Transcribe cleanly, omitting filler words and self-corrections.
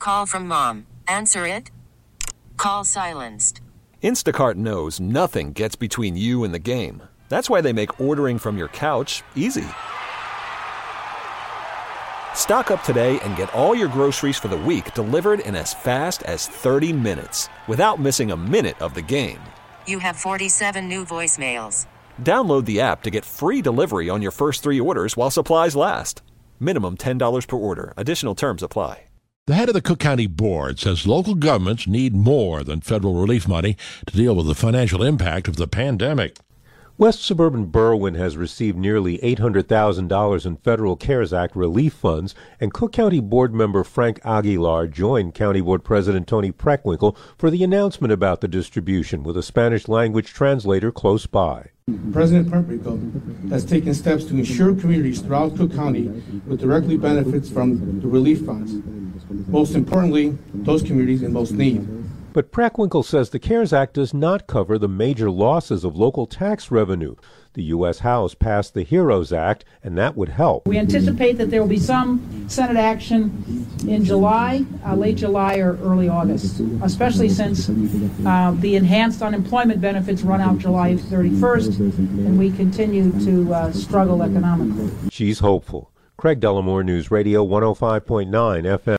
call from mom. Answer it. Call silenced. Instacart knows nothing gets between you and the game. That's why they make ordering from your couch easy. Stock up today and get all your groceries for the week delivered in as fast as 30 minutes without missing a minute of the game. You have 47 new voicemails. Download the app to get free delivery on your first 3 orders while supplies last. Minimum $10 per order. Additional terms apply. The head of the Cook County Board says local governments need more than federal relief money to deal with the financial impact of the pandemic. West Suburban Berwyn has received nearly $800,000 in federal CARES Act relief funds, and Cook County Board member Frank Aguilar joined County Board President Tony Preckwinkle for the announcement about the distribution with a Spanish-language translator close by. President Preckwinkle has taken steps to ensure communities throughout Cook County with directly benefits from the relief funds. Most importantly, those communities in most need. But Preckwinkle says the CARES Act does not cover the major losses of local tax revenue. The U.S. House passed the HEROES Act, and that would help. We anticipate that there will be some Senate action in July, late July or early August, especially since the enhanced unemployment benefits run out July 31st, and we continue to struggle economically. She's hopeful. Craig Dellamore, News Radio 105.9 FM.